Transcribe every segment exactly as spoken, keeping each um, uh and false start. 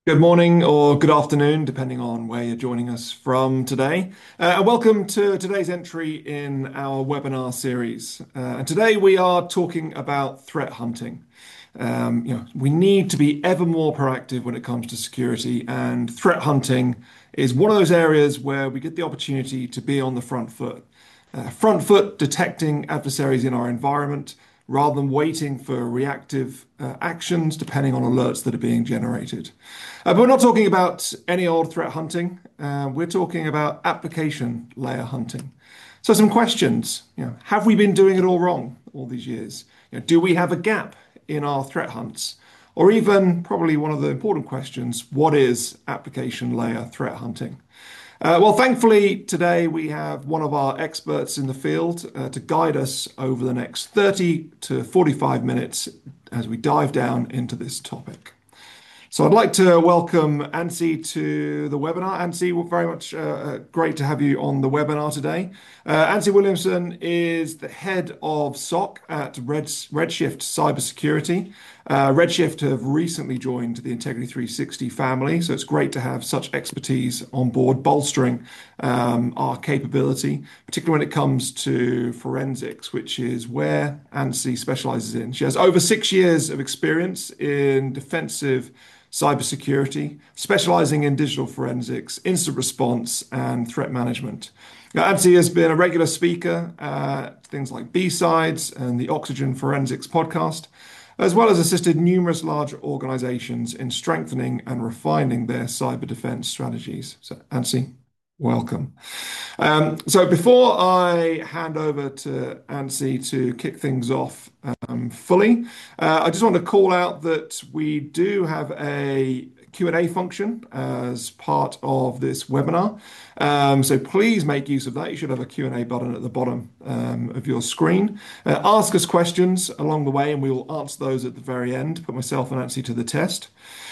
Good morning or good afternoon, depending on where you're joining us from today. Uh, and welcome to today's entry in our webinar series. Uh, and today we are talking about threat hunting. Um, you know, we need to be ever more proactive when it comes to security, and threat hunting is one of those areas where we get the opportunity to be on the front foot. Uh, front foot detecting adversaries in our environment rather than waiting for reactive uh, actions depending on alerts that are being generated. Uh, but we're not talking about any old threat hunting. Uh, we're talking about application layer hunting. So some questions. You know, have we been doing it all wrong all these years? You know, do we have a gap in our threat hunts? Or even, probably one of the important questions, what is application layer threat hunting? Uh, well, thankfully, today we have one of our experts in the field uh, to guide us over the next thirty to forty-five minutes as we dive down into this topic. So I'd like to welcome Ansi to the webinar. Ansi, we're very much uh, uh, great to have you on the webinar today. Uh, Ansi Williamson is the head of S O C at Red, Redshift Cybersecurity. Uh, Redshift have recently joined the Integrity three sixty family, so it's great to have such expertise on board, bolstering um, our capability, particularly when it comes to forensics, which is where Ansi specializes in. She has over six years of experience in defensive cybersecurity, specializing in digital forensics, incident response, and threat management. Now, Ansi has been a regular speaker at things like B-Sides and the Oxygen Forensics podcast, as well as assisted numerous large organizations in strengthening and refining their cyber defense strategies. So, Ansi, welcome. Um, so before I hand over to Ansi to kick things off um, fully, uh, I just want to call out that we do have a Q and A function as part of this webinar. Um, so please make use of that. You should have a Q and A button at the bottom um, of your screen. Uh, ask us questions along the way and we will answer those at the very end, put myself and Ansi to the test.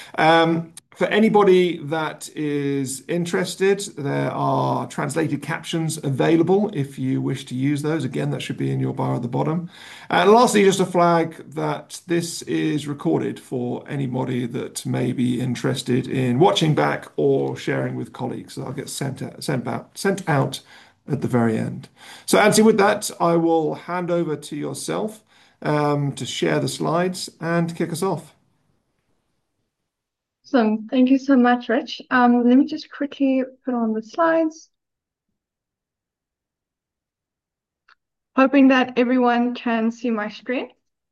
Um, for anybody that is interested, there are translated captions available if you wish to use those. Again, that should be in your bar at the bottom. And lastly, just a flag that this is recorded for anybody that may be interested in watching back or sharing with colleagues. So I'll get sent out, sent out, sent out at the very end. So, Ansi, with that, I will hand over to yourself um, to share the slides and kick us off. Awesome. Thank you so much, Rich. Um, let me just quickly put on the slides. Hoping that everyone can see my screen.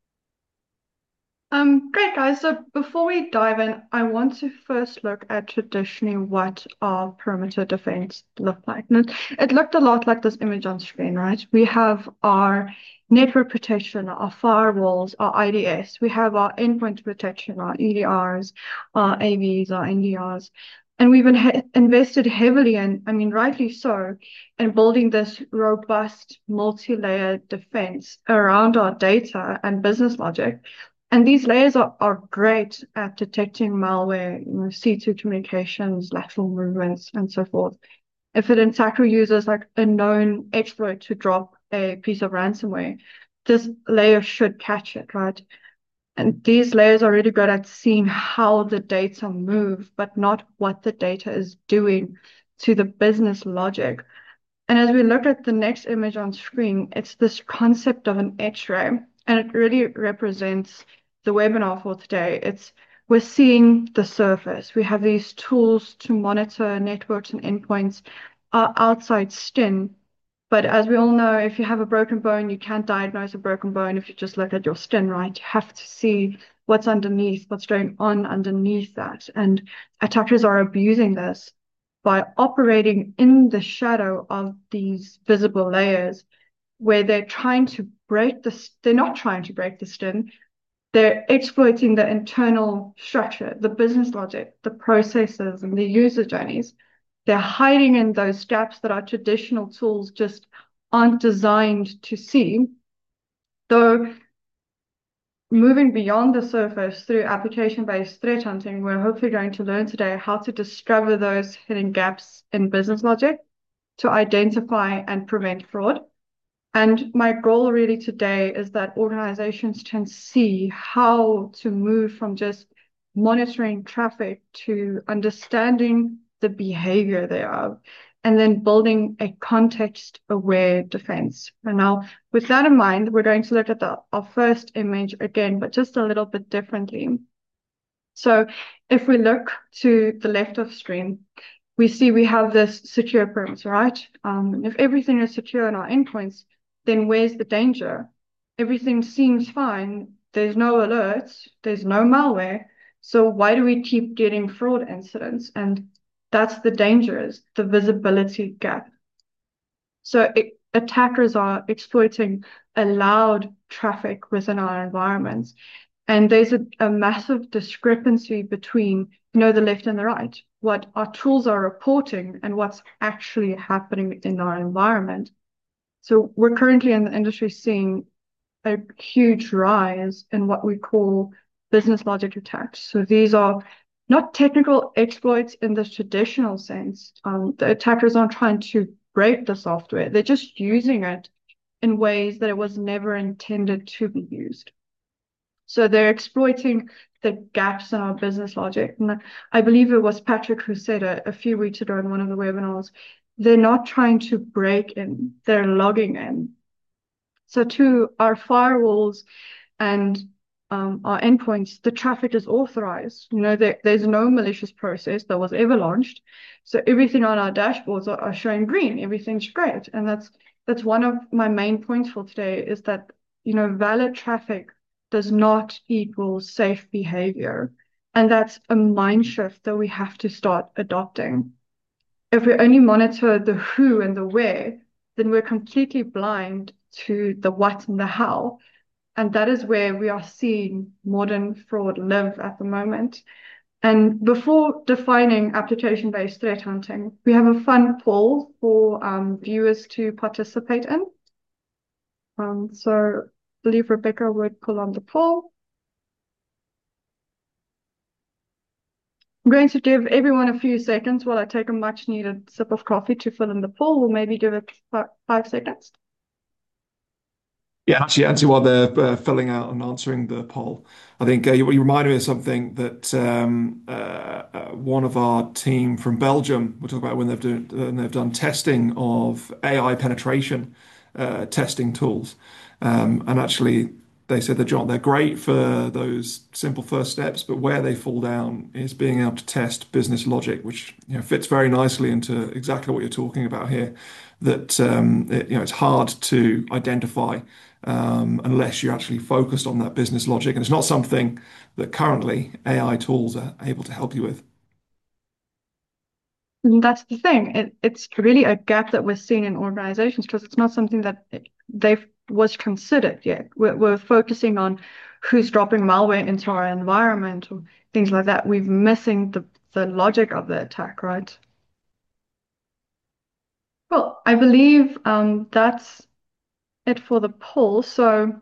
Um, great, guys. So before we dive in, I want to first look at traditionally what our perimeter defense looked like. And it, it looked a lot like this image on screen, right? We have our network protection, our firewalls, our I D S. We have our endpoint protection, our E D Rs, our A Vs, our N D Rs. And we've in invested heavily, and I mean, rightly so, in building this robust multi-layered defense around our data and business logic. And these layers are, are great at detecting malware, you know, C two communications, lateral movements, and so forth. If an attacker uses like a known exploit to drop a piece of ransomware, this layer should catch it, right? And these layers are really good at seeing how the data move, but not what the data is doing to the business logic. And as we look at the next image on screen, it's this concept of an X-ray, and it really represents the webinar for today. It's we're seeing the surface. We have these tools to monitor networks and endpoints, our outside skin. But as we all know, if you have a broken bone, you can't diagnose a broken bone if you just look at your skin, right? You have to see what's underneath, what's going on underneath that. And attackers are abusing this by operating in the shadow of these visible layers where they're trying to break the, they're not trying to break the skin, they're exploiting the internal structure, the business logic, the processes, and the user journeys. They're hiding in those gaps that our traditional tools just aren't designed to see. Though moving beyond the surface through application-based threat hunting, we're hopefully going to learn today how to discover those hidden gaps in business logic to identify and prevent fraud. And my goal really today is that organizations can see how to move from just monitoring traffic to understanding the behavior thereof, and then building a context-aware defense. And now, with that in mind, we're going to look at the, our first image again, but just a little bit differently. So if we look to the left of screen, we see we have this secure perimeter, right? Um, if everything is secure in our endpoints, then where's the danger? Everything seems fine. There's no alerts. There's no malware. So why do we keep getting fraud incidents? And that's the danger, is the visibility gap. So it, attackers are exploiting allowed traffic within our environments. And there's a, a massive discrepancy between, you know, the left and the right, what our tools are reporting and what's actually happening in our environment. So we're currently in the industry seeing a huge rise in what we call business logic attacks. So these are not technical exploits in the traditional sense. Um, the attackers aren't trying to break the software. They're just using it in ways that it was never intended to be used. So they're exploiting the gaps in our business logic. And I believe it was Patrick who said a, a few weeks ago in one of the webinars, they're not trying to break in, they're logging in. So to our firewalls and um, our endpoints, the traffic is authorized. You know, there, there's no malicious process that was ever launched. So everything on our dashboards are, are showing green. Everything's great. And that's that's one of my main points for today, is that, you know, valid traffic does not equal safe behavior. And that's a mind shift that we have to start adopting. If we only monitor the who and the where, then we're completely blind to the what and the how. And that is where we are seeing modern fraud live at the moment. And before defining application-based threat hunting, we have a fun poll for um, viewers to participate in. Um, so I believe Rebecca would pull on the poll. I'm going to give everyone a few seconds while I take a much needed sip of coffee to fill in the poll. We'll maybe give it five seconds. Yeah, actually, Antti, while they're uh, filling out and answering the poll, I think uh, you, you reminded me of something that um, uh, uh, one of our team from Belgium, we'll talk about when they've, do, when they've done testing of A I penetration uh, testing tools. Um, and actually, they said that, John, they're great for those simple first steps, but where they fall down is being able to test business logic, which, you know, fits very nicely into exactly what you're talking about here. That um, it, you know, it's hard to identify um, unless you're actually focused on that business logic. And it's not something that currently A I tools are able to help you with. And that's the thing. It, it's really a gap that we're seeing in organizations, because it's not something that they've was considered yet. We're, we're focusing on who's dropping malware into our environment or things like that. We're missing the, the logic of the attack, right? Well, I believe um, that's it for the poll. So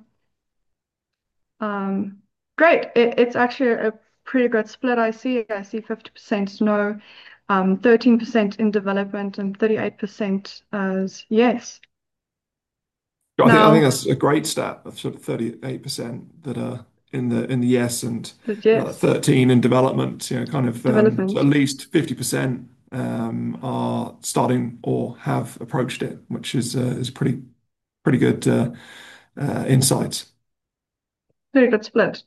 um, great. It, it's actually a pretty good split. I see. I see fifty percent no, um, thirteen percent in development, and thirty-eight percent as yes. I think I think Now, that's a great stat of sort of thirty-eight percent that are in the in the yes, and but uh, yes, thirteen in development. You know, kind of um, so development. at least fifty percent um, are starting or have approached it, which is uh, is pretty pretty good uh, uh, insights. Very good split.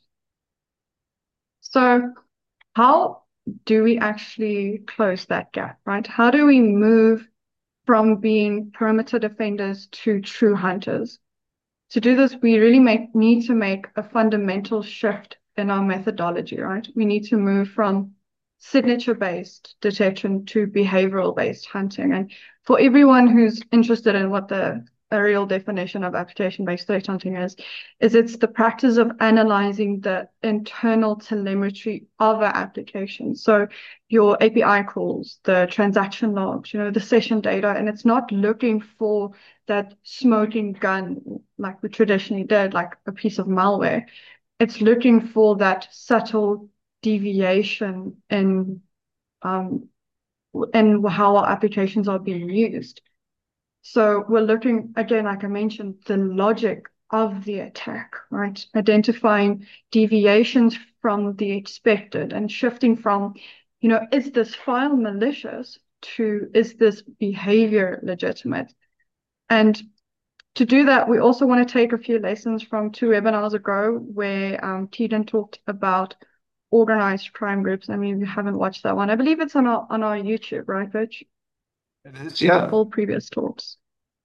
So how do we actually close that gap, right? How do we move from being perimeter defenders to true hunters? To do this, we really make, need to make a fundamental shift in our methodology, right? We need to move from signature-based detection to behavioral-based hunting. And for everyone who's interested in what the a real definition of application-based threat hunting is, is it's the practice of analyzing the internal telemetry of an application. So your A P I calls, the transaction logs, you know, the session data, and it's not looking for that smoking gun like we traditionally did, like a piece of malware. It's looking for that subtle deviation in um, in how our applications are being used. So we're looking, again, like I mentioned, the logic of the attack, right? Identifying deviations from the expected and shifting from, you know, is this file malicious to is this behavior legitimate? And to do that, we also want to take a few lessons from two webinars ago where um, Teden talked about organized crime groups. I mean, if you haven't watched that one, I believe it's on our on our YouTube, right, Rich? It is, yeah. All previous talks.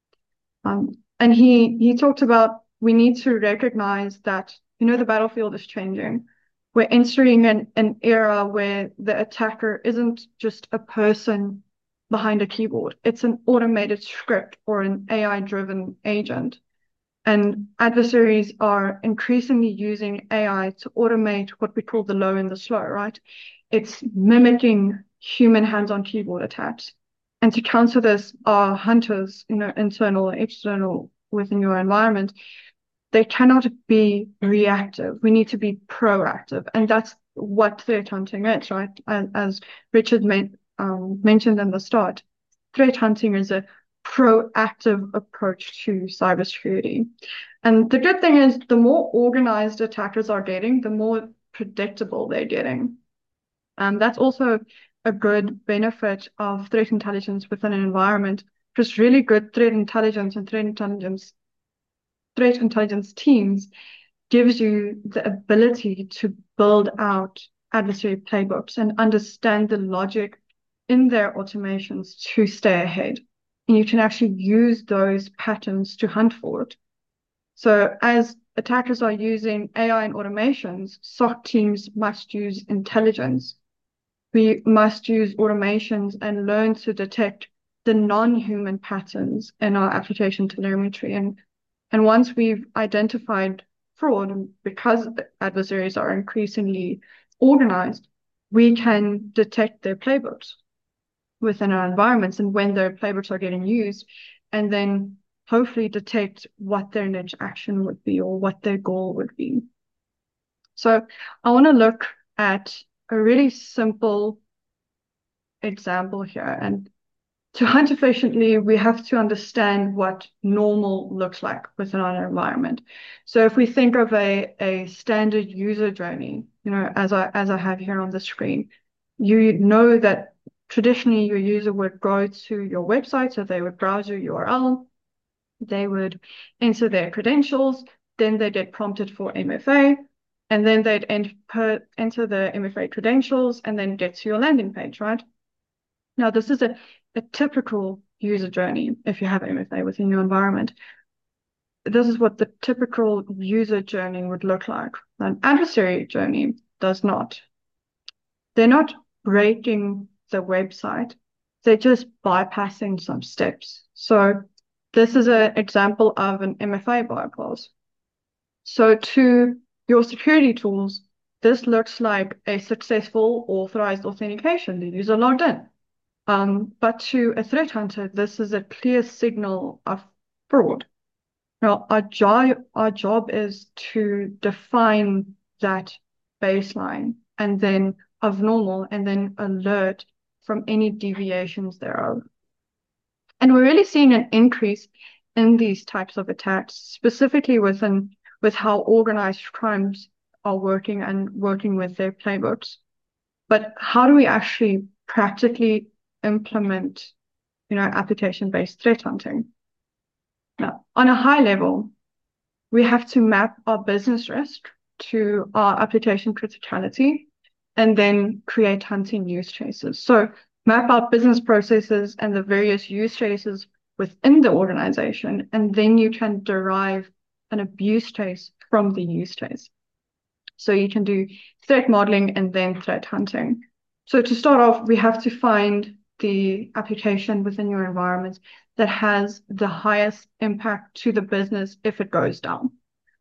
Um, and he he talked about we need to recognize that, you know, the battlefield is changing. We're entering an, an era where the attacker isn't just a person behind a keyboard. It's an automated script or an A I-driven agent. And adversaries are increasingly using A I to automate what we call the low and the slow, right? It's mimicking human hands-on keyboard attacks. And to counter this, our hunters, you know, internal or external within your environment, they cannot be reactive. We need to be proactive. And that's what threat hunting is, right? As, as Richard made, um, mentioned in the start, threat hunting is a proactive approach to cybersecurity. And the good thing is the more organized attackers are getting, the more predictable they're getting. Um, that's also a good benefit of threat intelligence within an environment, because really good threat intelligence and threat intelligence threat intelligence teams gives you the ability to build out adversary playbooks and understand the logic in their automations to stay ahead. And you can actually use those patterns to hunt for it. So as attackers are using A I and automations, S O C teams must use intelligence. We must use automations and learn to detect the non-human patterns in our application telemetry. And, and once we've identified fraud, because adversaries are increasingly organized, we can detect their playbooks within our environments and when their playbooks are getting used, and then hopefully detect what their next action would be or what their goal would be. So I want to look at a really simple example here. And to hunt efficiently, we have to understand what normal looks like within our environment. So if we think of a, a standard user journey, you know, as I as I have here on the screen, you know that traditionally your user would go to your website, so they would browse your U R L, they would enter their credentials, then they get prompted for M F A, and then they'd enter, enter the M F A credentials and then get to your landing page, right? Now, this is a, a typical user journey if you have M F A within your environment. This is what the typical user journey would look like. An adversary journey does not. They're not breaking the website. They're just bypassing some steps. So this is an example of an M F A bypass. So to your security tools, this looks like a successful authorized authentication. The user logged in. Um, but to a threat hunter, this is a clear signal of fraud. Now, our job, our job is to define that baseline and then of normal and then alert from any deviations thereof. And we're really seeing an increase in these types of attacks, specifically within with how organized crimes are working and working with their playbooks. But how do we actually practically implement, you know, application-based threat hunting? Now, on a high level, we have to map our business risk to our application criticality and then create hunting use cases. So map out business processes and the various use cases within the organization, and then you can derive an abuse case from the use case. So you can do threat modeling and then threat hunting. So to start off, we have to find the application within your environment that has the highest impact to the business if it goes down.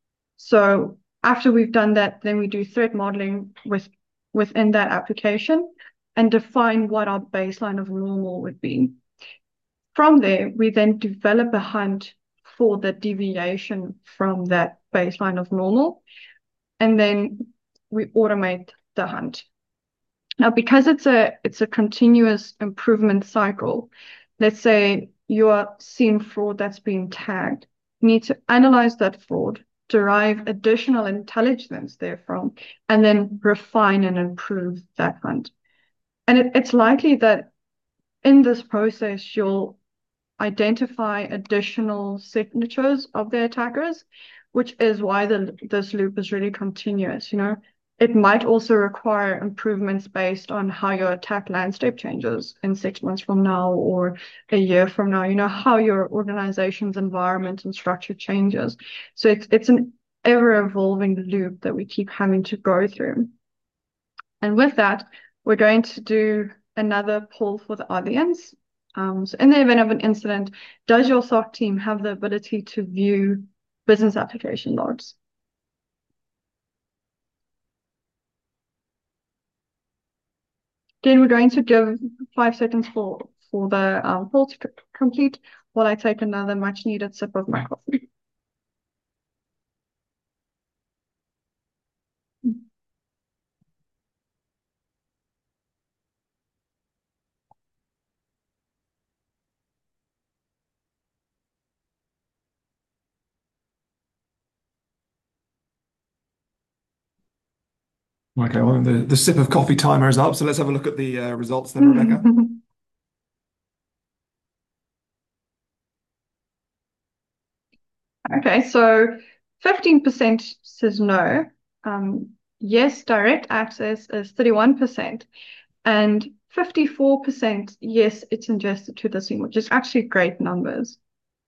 So after we've done that, then we do threat modeling with within that application and define what our baseline of normal would be. From there, we then develop a hunt for the deviation from that baseline of normal, and then we automate the hunt. Now, because it's a it's a continuous improvement cycle, let's say you are seeing fraud that's being tagged. You need to analyze that fraud, derive additional intelligence therefrom, and then refine and improve that hunt. And it, it's likely that in this process, you'll identify additional signatures of the attackers, which is why the, this loop is really continuous. You know, it might also require improvements based on how your attack landscape changes in six months from now or a year from now. You know, how your organization's environment and structure changes. So it's it's an ever-evolving loop that we keep having to go through. And with that, we're going to do another poll for the audience. Um, so in the event of an incident, does your S O C team have the ability to view business application logs? Again, we're going to give five seconds for, for the um, poll to complete while I take another much needed sip of my coffee. Okay, well, the, the sip of coffee timer is up, so let's have a look at the uh, results then, Rebecca. Okay, so fifteen percent says no. Um, yes, direct access is thirty-one percent. And fifty-four percent, yes, it's ingested to the scene, which is actually great numbers.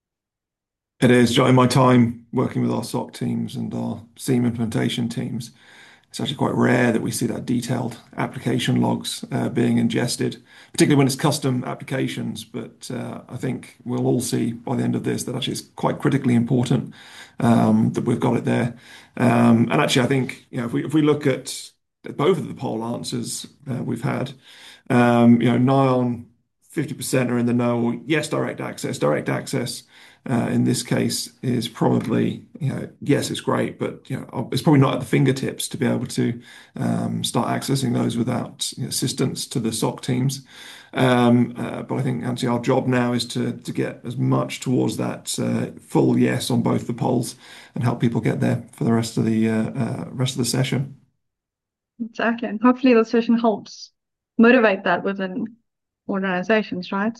It is. In my time working with our S O C teams and our SIEM implementation teams, it's actually quite rare that we see that detailed application logs uh, being ingested, particularly when it's custom applications. But uh, I think we'll all see by the end of this that actually it's quite critically important um, that we've got it there. Um, and actually, I think you know if we if we look at both of the poll answers uh, we've had, um, you know, nigh on fifty percent are in the no, or yes, direct access. Direct access uh, in this case is probably, you know, yes, it's great, but you know, it's probably not at the fingertips to be able to um, start accessing those without you know, assistance to the S O C teams. Um, uh, but I think actually our job now is to to get as much towards that uh, full yes on both the polls and help people get there for the rest of the uh, uh, rest of the session. Exactly. And hopefully the session helps motivate that within organizations, right?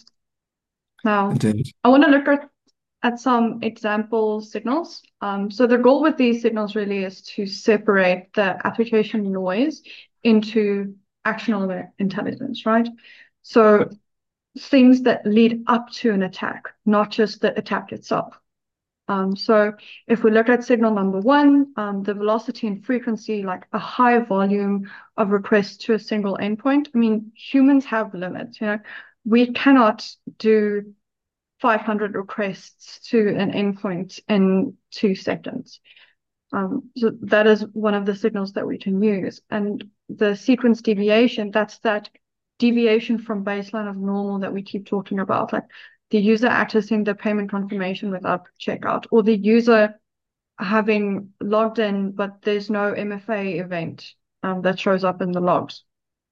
Now, Indeed. I want to look at, at some example signals. Um, so the goal with these signals really is to separate the application noise into actionable intelligence, right? So things that lead up to an attack, not just the attack itself. Um, so if we look at signal number one, um, the velocity and frequency, like a high volume of requests to a single endpoint. I mean, humans have limits, you know, we cannot do five hundred requests to an endpoint in two seconds. Um, so that is one of the signals that we can use. And the sequence deviation, that's that deviation from baseline of normal that we keep talking about, like the user accessing the payment confirmation without checkout, or the user having logged in, but there's no M F A event um, that shows up in the logs.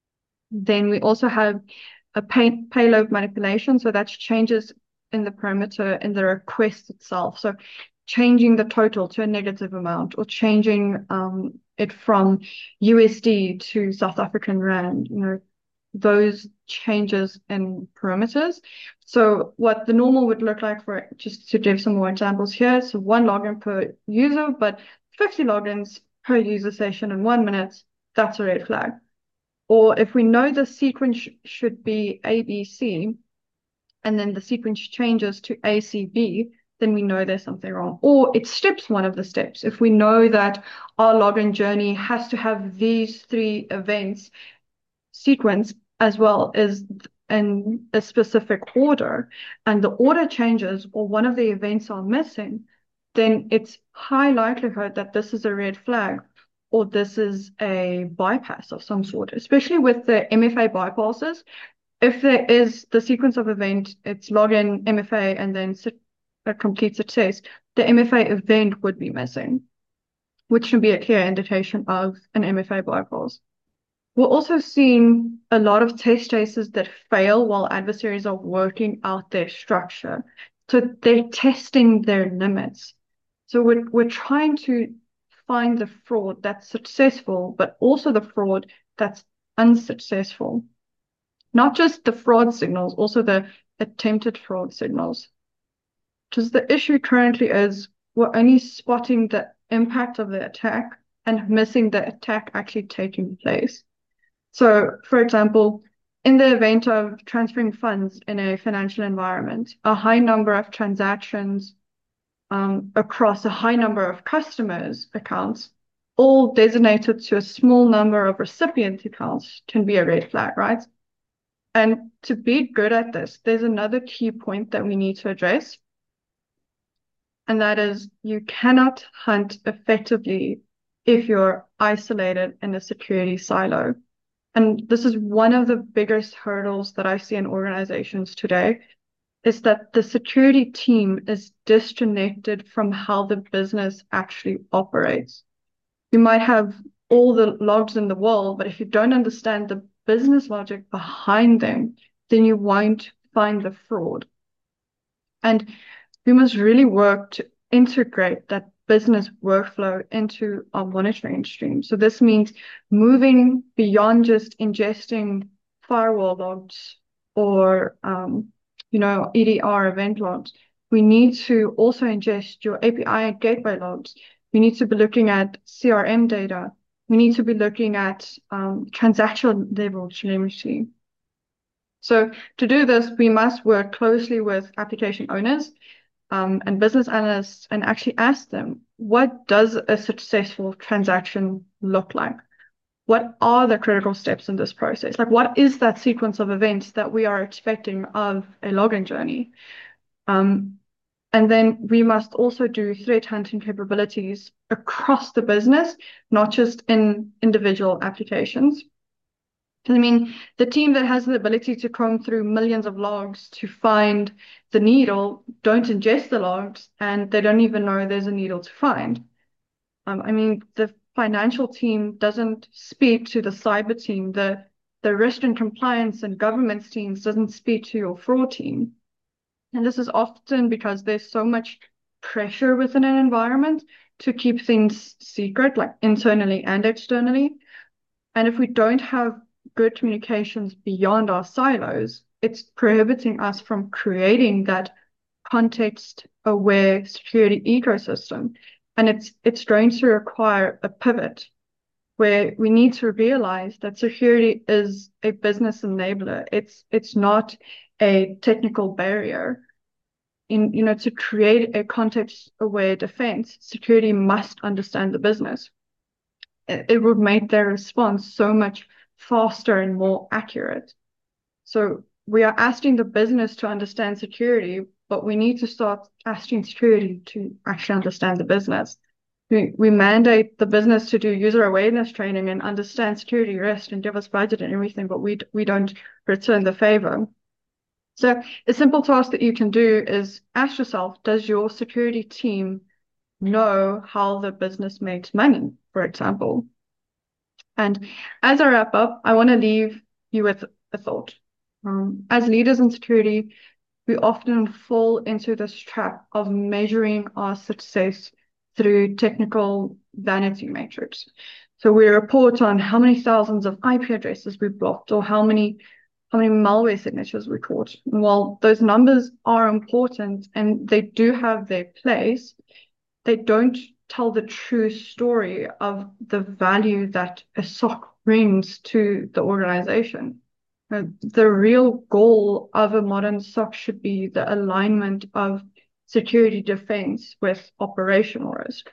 Then we also have a pay payload manipulation. So that's changes in the parameter in the request itself. So changing the total to a negative amount or changing um, it from U S D to South African Rand, you know, those changes in parameters. So what the normal would look like for, just to give some more examples here, so one login per user, but fifty logins per user session in one minute, that's a red flag. Or if we know the sequence sh should be A B C, and then the sequence changes to A C B, then we know there's something wrong. Or it skips one of the steps. If we know that our login journey has to have these three events sequence as well as in a specific order, and the order changes or one of the events are missing, then it's high likelihood that this is a red flag or this is a bypass of some sort, especially with the M F A bypasses. If there is the sequence of event, it's login, M F A, and then a complete success, the M F A event would be missing, which should be a clear indication of an M F A bypass. We're also seeing a lot of test cases that fail while adversaries are working out their structure. So they're testing their limits. So we're, we're trying to find the fraud that's successful, but also the fraud that's unsuccessful. Not just the fraud signals, also the attempted fraud signals. Because the issue currently is we're only spotting the impact of the attack and missing the attack actually taking place. So, for example, in the event of transferring funds in a financial environment, a high number of transactions um, across a high number of customers' accounts, all designated to a small number of recipient accounts, can be a red flag, right? And to be good at this, there's another key point that we need to address, and that is you cannot hunt effectively if you're isolated in a security silo. And this is one of the biggest hurdles that I see in organizations today, is that the security team is disconnected from how the business actually operates. You might have all the logs in the world, but if you don't understand the business logic behind them, then you won't find the fraud. And we must really work to integrate that business workflow into our monitoring stream. So this means moving beyond just ingesting firewall logs or um, you know, E D R event logs. We need to also ingest your A P I and gateway logs. We need to be looking at C R M data. We need to be looking at um, transactional level telemetry. So to do this, we must work closely with application owners um, and business analysts and actually ask them, what does a successful transaction look like? What are the critical steps in this process? Like, what is that sequence of events that we are expecting of a login journey? Um, and then we must also do threat hunting capabilities across the business, not just in individual applications. I mean, the team that has the ability to comb through millions of logs to find the needle don't ingest the logs, and they don't even know there's a needle to find. Um, I mean, the financial team doesn't speak to the cyber team. The the risk and compliance and governance teams doesn't speak to your fraud team. And this is often because there's so much pressure within an environment to keep things secret, like internally and externally. And if we don't have good communications beyond our silos, it's prohibiting us from creating that context-aware security ecosystem. And it's it's going to require a pivot where we need to realize that security is a business enabler. It's it's not a technical barrier. In you know, to create a context-aware defense, security must understand the business. It, it would make their response so much faster and more accurate. So we are asking the business to understand security, but we need to start asking security to actually understand the business. We, we mandate the business to do user awareness training and understand security risk and give us budget and everything, but we, we don't return the favor. So a simple task that you can do is ask yourself, does your security team know how the business makes money, for example? And as I wrap up, I want to leave you with a thought. Um, as leaders in security, we often fall into this trap of measuring our success through technical vanity metrics. So we report on how many thousands of I P addresses we blocked or how many how many malware signatures we caught. And while those numbers are important and they do have their place, they don't tell the true story of the value that a S O C brings to the organization. Uh, The real goal of a modern S O C should be the alignment of security defense with operational risk.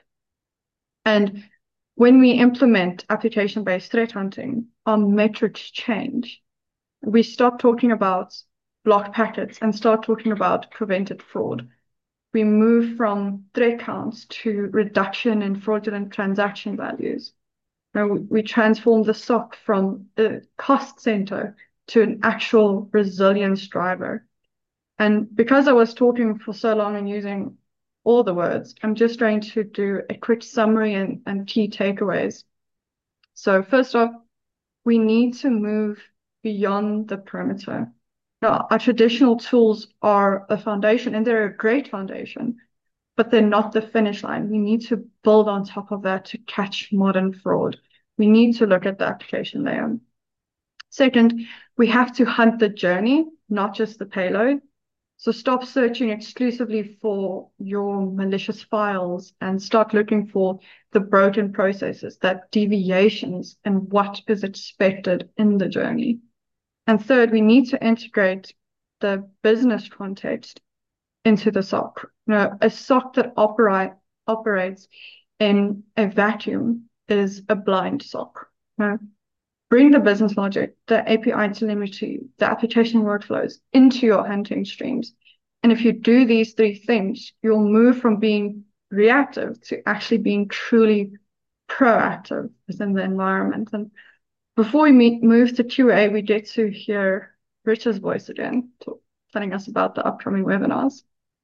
And when we implement application-based threat hunting, our metrics change. We stop talking about blocked packets and start talking about prevented fraud. We move from threat counts to reduction in fraudulent transaction values. Now, we transform the S O C from a cost center to an actual resilience driver. And because I was talking for so long and using all the words, I'm just going to do a quick summary and, and key takeaways. So first off, we need to move beyond the perimeter. Now, our traditional tools are a foundation, and they're a great foundation, but they're not the finish line. We need to build on top of that to catch modern fraud. We need to look at the application layer. Second, we have to hunt the journey, not just the payload. So stop searching exclusively for your malicious files and start looking for the broken processes, that deviations, and what is expected in the journey. And third, we need to integrate the business context into the S O C. You know, a S O C that operate, operates in a vacuum is a blind S O C. You know, bring the business logic, the A P I telemetry, the application workflows into your hunting streams. And if you do these three things, you'll move from being reactive to actually being truly proactive within the environment. And before we meet, move to Q A, we get to hear Richard's voice again, telling us about the upcoming webinars.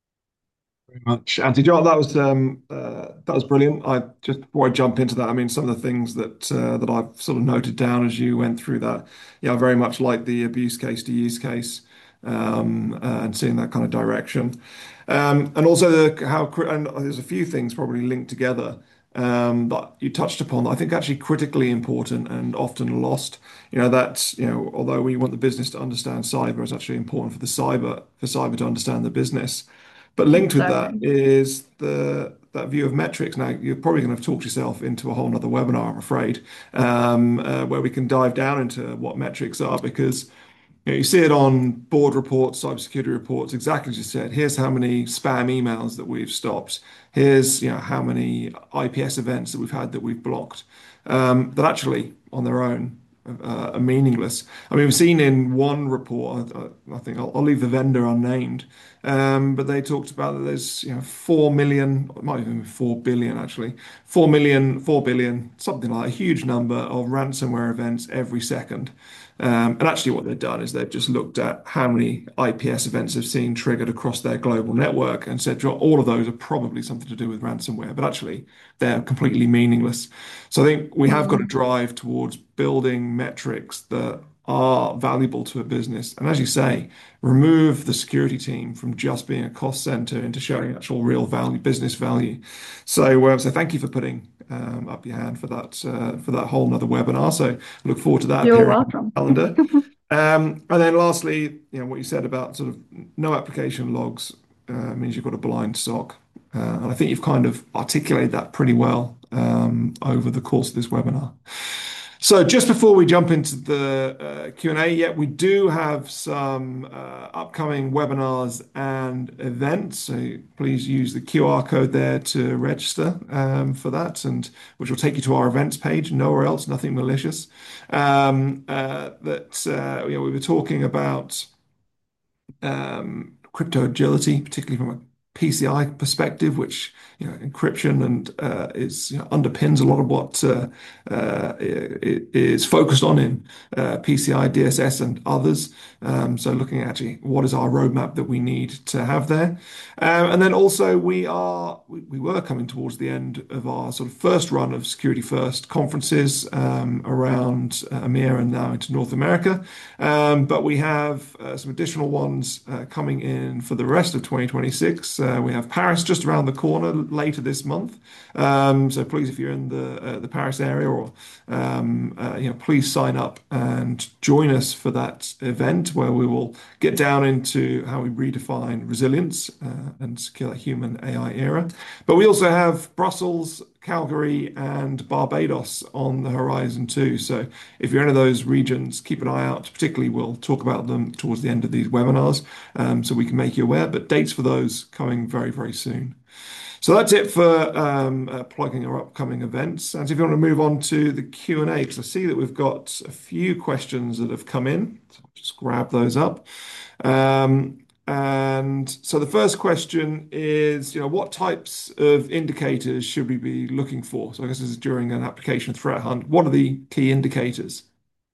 Very much, Andy. John, that was um, uh, that was brilliant. I just before I jump into that, I mean, some of the things that uh, that I've sort of noted down as you went through that, yeah, I very much like the abuse case to use case, um, uh, and seeing that kind of direction, um, and also the how and there's a few things probably linked together um, that you touched upon that I think actually critically important and often lost. You know that you know although we want the business to understand cyber, it's actually important for the cyber for cyber to understand the business. But linked with that Exactly. is the that view of metrics. Now, you're probably going to talk yourself into a whole nother webinar, I'm afraid, um, uh, where we can dive down into what metrics are, because you know, you see it on board reports, cybersecurity reports, exactly as you said. Here's how many spam emails that we've stopped. Here's you know how many I P S events that we've had that we've blocked. Um, that actually, on their own, uh, are meaningless. I mean, we've seen in one report. I, I think I'll, I'll leave the vendor unnamed, um, but they talked about that there's you know four million, it might even be four billion actually, four million, four billion, something like a huge number of ransomware events every second. Um, and actually, what they've done is they've just looked at how many I P S events they've seen triggered across their global network and said, "Well, all of those are probably something to do with ransomware, but actually they're completely meaningless." So I think we have got to Mm, drive towards building metrics that are valuable to a business. And as you say, remove the security team from just being a cost center into showing actual real value, business value. So, uh, so thank you for putting um, up your hand for that uh, for that whole nother webinar. So look forward to that you're appearing on welcome. the calendar. Um, and then lastly, you know, what you said about sort of no application logs uh, means you've got a blind S O C. Uh, and I think you've kind of articulated that pretty well um, over the course of this webinar. So just before we jump into the uh, Q and A, yeah, we do have some uh, upcoming webinars and events. So please use the Q R code there to register um, for that, and which will take you to our events page. Nowhere else, nothing malicious. Um, uh, that uh, you know, we were talking about um, crypto agility, particularly from a P C I perspective, which you know encryption and uh, is you know, underpins a lot of what uh, uh, is focused on in uh, P C I, D S S, and others. Um, so looking at actually what is our roadmap that we need to have there, um, and then also we are we, we were coming towards the end of our sort of first run of Security First conferences um, around uh, EMEA and now into North America, um, but we have uh, some additional ones uh, coming in for the rest of twenty twenty-six. Uh, we have Paris just around the corner later this month. Um, so please, if you're in the uh, the Paris area, or um, uh, you know, please sign up and join us for that event where we will get down into how we redefine resilience uh, and secure human A I era. But we also have Brussels, Calgary, and Barbados on the horizon too. So if you're in those regions, keep an eye out. Particularly, we'll talk about them towards the end of these webinars, um, so we can make you aware. But dates for those coming very, very soon. So that's it for um, uh, plugging our upcoming events. And if you want to move on to the Q and A, because I see that we've got a few questions that have come in, so I'll just grab those up. Um, and so the first question is, you know, what types of indicators should we be looking for? So I guess this is during an application threat hunt. What are the key indicators?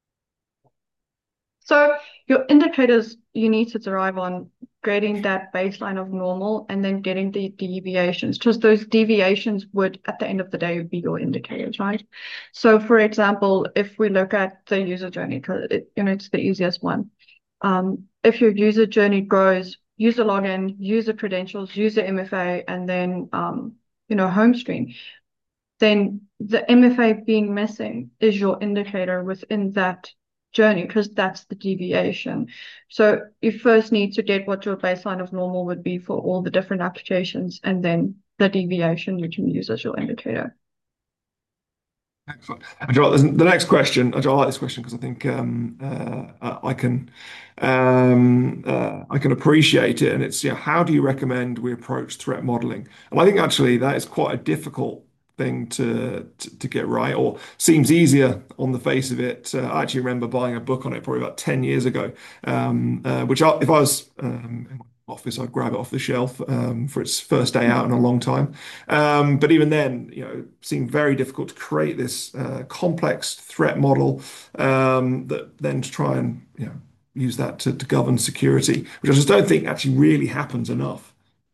So your indicators you need to derive on grading that baseline of normal and then getting the deviations, because those deviations would, at the end of the day, be your indicators, right? So for example, if we look at the user journey, because it, you know, it's the easiest one. Um, if your user journey grows, user login, user credentials, user M F A, and then um, you know, home screen, then the M F A being missing is your indicator within that journey because that's the deviation. So you first need to get what your baseline of normal would be for all the different applications, and then the deviation you can use as your indicator. Excellent. And you know what, the next question, I like this question because I think um, uh, I can um, uh, I can appreciate it. And it's, you know, how do you recommend we approach threat modeling? And I think actually that is quite a difficult thing to, to to get right, or seems easier on the face of it. Uh, I actually remember buying a book on it probably about ten years ago, um, uh, which I, if I was um, in my office, I'd grab it off the shelf um, for its first day out in a long time. Um, but even then, you know, it seemed very difficult to create this uh, complex threat model um, that then to try and, you know, use that to, to govern security, which I just don't think actually really happens enough.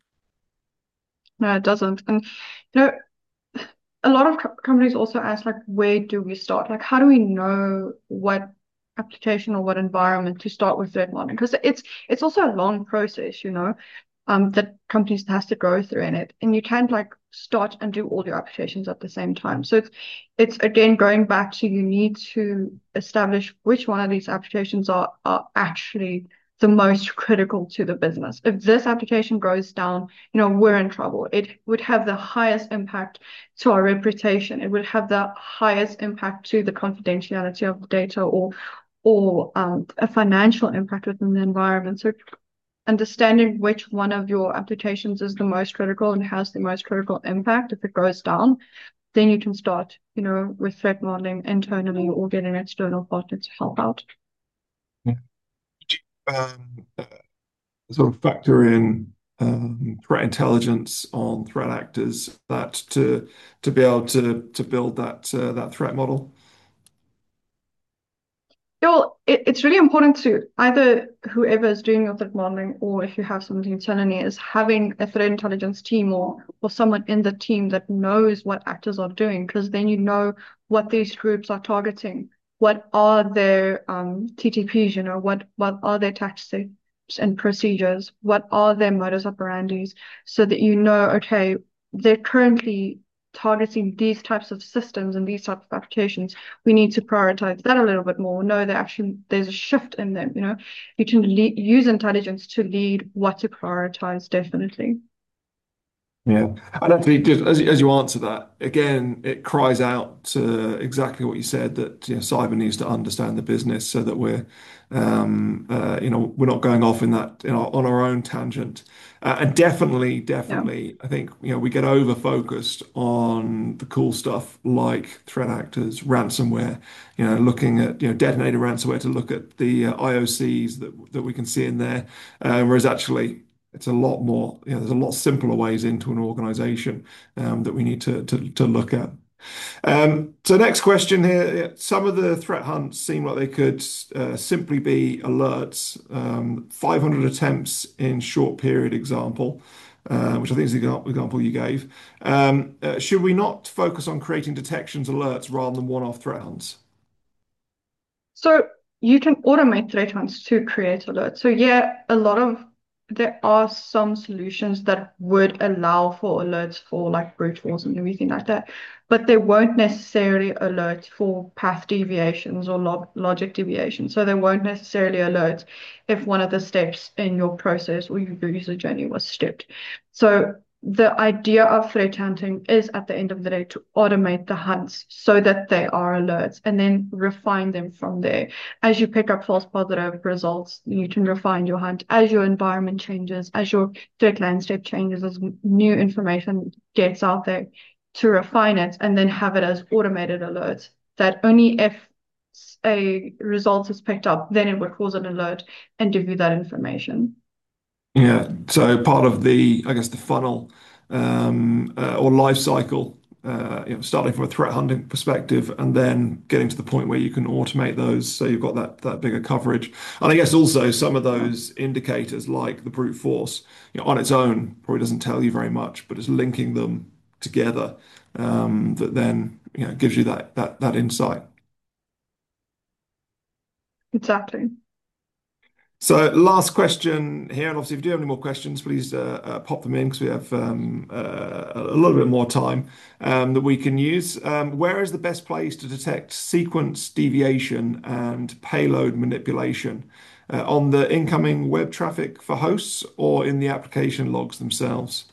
No, it doesn't. And you know, a lot of co- companies also ask like, where do we start? Like, how do we know what application or what environment to start with threat modeling? Because it's it's also a long process, you know, um, that companies has to go through in it, and you can't like start and do all your applications at the same time. So it's it's again going back to you need to establish which one of these applications are are actually the most critical to the business. If this application goes down, you know, we're in trouble. It would have the highest impact to our reputation. It would have the highest impact to the confidentiality of the data, or or um, a financial impact within the environment. So understanding which one of your applications is the most critical and has the most critical impact, if it goes down, then you can start, you know, with threat modeling internally or get an external partner to help out. Yeah. Um, uh, Sort of factor in um, threat intelligence on threat actors that to to be able to to build that uh, that threat model. Yeah, well, it, it's really important to either whoever is doing your threat modeling, or if you have something internally, is having a threat intelligence team, or or someone in the team that knows what actors are doing, because then you know what these groups are targeting. What are their um, T T Ps, you know, what what are their tactics and procedures? What are their modus operandis? So that you know, okay, they're currently targeting these types of systems and these types of applications. We need to prioritize that a little bit more. No, that actually there's a shift in them. You know, you can lead, use intelligence to lead what to prioritize. Definitely. Yeah, and actually, just as as you answer that again, it cries out to exactly what you said, that, you know, cyber needs to understand the business so that we're, um, uh, you know, we're not going off in that, you know, on our own tangent. Uh, and definitely, Yeah. definitely, I think, you know, we get over focused on the cool stuff like threat actors, ransomware. You know, looking at, you know, detonated ransomware to look at the uh, I O Cs that that we can see in there, uh, whereas actually it's a lot more, you know, there's a lot simpler ways into an organization um, that we need to, to, to look at. Um, so next question here, yeah, some of the threat hunts seem like they could uh, simply be alerts, um, five hundred attempts in short period example, uh, which I think is the example you gave. Um, uh, should we not focus on creating detections alerts rather than one-off threat hunts? So you can automate threat hunts to create alerts. So yeah, a lot of there are some solutions that would allow for alerts for like brute force and everything like that, but they won't necessarily alert for path deviations or log logic deviations. So they won't necessarily alert if one of the steps in your process or your user journey was skipped. So the idea of threat hunting is at the end of the day to automate the hunts so that they are alerts and then refine them from there. As you pick up false positive results, you can refine your hunt as your environment changes, as your threat landscape changes, as new information gets out there, to refine it and then have it as automated alerts that only if a result is picked up, then it would cause an alert and give you that information. Yeah, so part of the, I guess, the funnel um, uh, or life cycle, uh, you know, starting from a threat hunting perspective, and then getting to the point where you can automate those, so you've got that that bigger coverage. And I guess also some of Yeah, those indicators, like the brute force, you know, on its own probably doesn't tell you very much, but it's linking them together um, that then, you know, gives you that that that insight. exactly. So, last question here, and obviously, if you do have any more questions, please uh, uh, pop them in because we have um, uh, a little bit more time um, that we can use. Um, where is the best place to detect sequence deviation and payload manipulation? Uh, on the incoming web traffic for hosts or in the application logs themselves?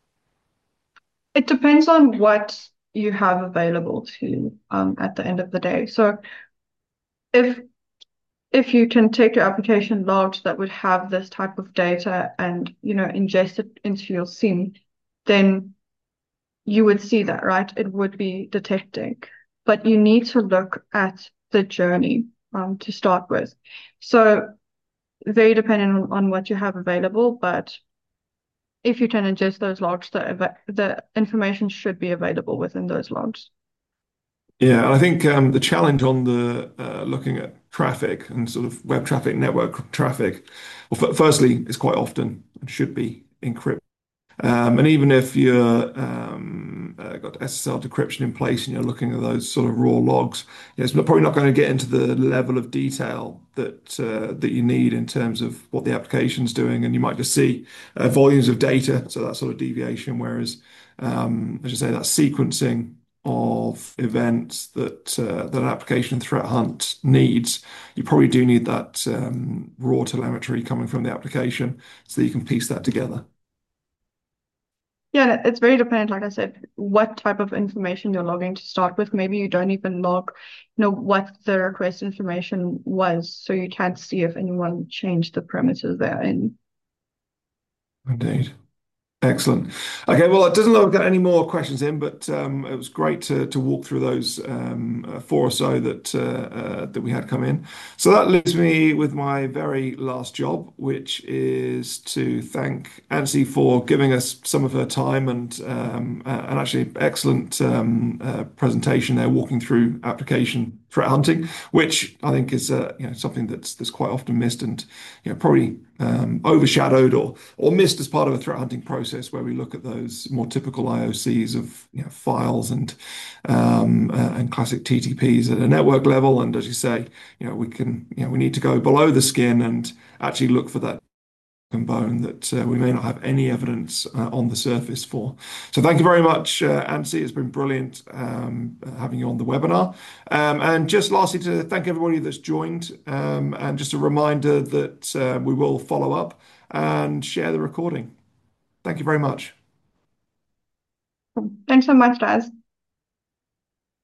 It depends on what you have available to you um, at the end of the day. So if if you can take your application logs that would have this type of data and you know ingest it into your SIEM, then you would see that, right? It would be detecting. But you need to look at the journey um, to start with. So very dependent on, on what you have available, but if you can ingest those logs, the the information should be available within those logs. Yeah, and I think um, the challenge on the uh, looking at traffic and sort of web traffic, network traffic, well, f firstly, it's quite often and should be encrypted. Um, and even if you're um, uh, got S S L decryption in place and you're looking at those sort of raw logs, you know, it's probably not going to get into the level of detail that uh, that you need in terms of what the application's doing, and you might just see uh, volumes of data, so that sort of deviation. Whereas, um, as you say, that sequencing of events that uh, that an application threat hunt needs, you probably do need that um, raw telemetry coming from the application so that you can piece that together. Yeah, it's very dependent, like I said, what type of information you're logging to start with. Maybe you don't even log, you know, what the request information was, so you can't see if anyone changed the parameters there. And Indeed. Excellent. Okay, well, it doesn't look like we've got any more questions in, but um, it was great to to walk through those um, uh, four or so that uh, uh, that we had come in. So that leaves me with my very last job, which is to thank Ansi for giving us some of her time and um, uh, and actually excellent um, uh, presentation there, walking through application threat hunting, which I think is uh, you know something that's that's quite often missed and you know probably um, overshadowed or or missed as part of a threat hunting process where we look at those more typical I O Cs of you know, files and um, uh, and classic T T Ps at a network level. And as you say, you know we can you know we need to go below the skin and actually look for that bone that uh, we may not have any evidence uh, on the surface for. So thank you very much, uh, Ansi. It's been brilliant um, having you on the webinar. Um, and just lastly, to thank everybody that's joined, um, and just a reminder that uh, we will follow up and share the recording. Thank you very much. thanks so much, guys.